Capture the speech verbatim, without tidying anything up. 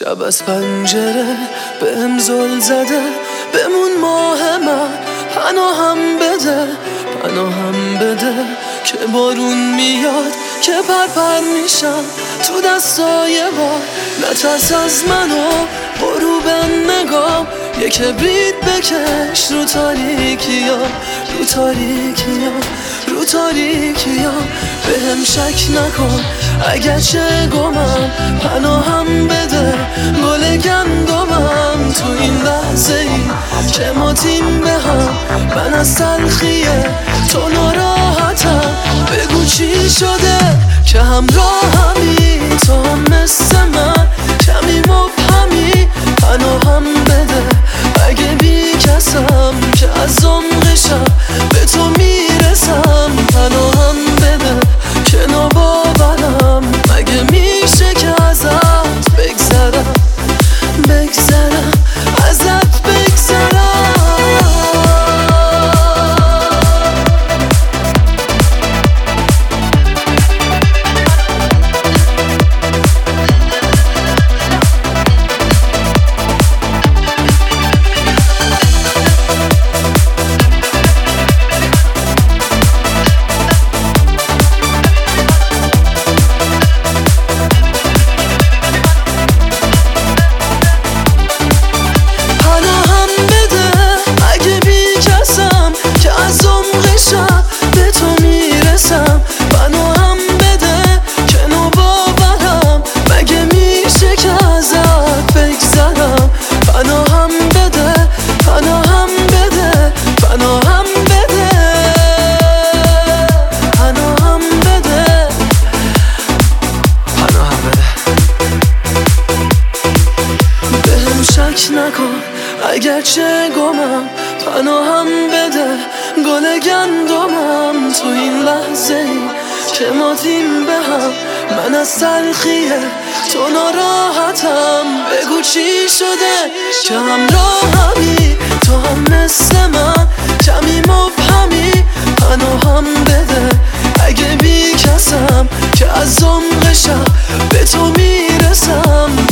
شب از پنجره بهم زل زده، بمون ماه من پناهم بده، پناهم بده که بارون میاد که پرپر میشم تو دستای بار. نترس از منو برو به نگام، یه کبریت بکش رو تاریکیا، رو تاریکیا، رو تاریکیا. بهم شک نکن اگر چه گمم، پناهم بده گل گندمم. تو این لحظه ای که ما تیم به هم، من از تلخیه تو ناراحتم. بگو چی شده که همراهمی، تو هم مثل من کمی مبهمی. پناهم بده اگه بی کسم که از عمق شب به تو میرسم. پناهم بده که ناباورم، مگه میشه که ازت بگذرم، بگذرم ازت بگذرم. پناهم بده که ناباورم، مگه میشه که ازت بگذرم. پناهم بده، پناهم بده، پناهم بده، پناهم بده، پناهم بده. بهم شک نکن اگر چه گمم، پناهم بده گل گندمم. تو این لحظه ای که ما تیم به هم، من از تلخیه تو ناراحتم. بگو چی شده که همراهمی، تو هم مثل من کمی مبهمی. پناهم بده اگه بی کسم که از عمق شب به تو میرسم.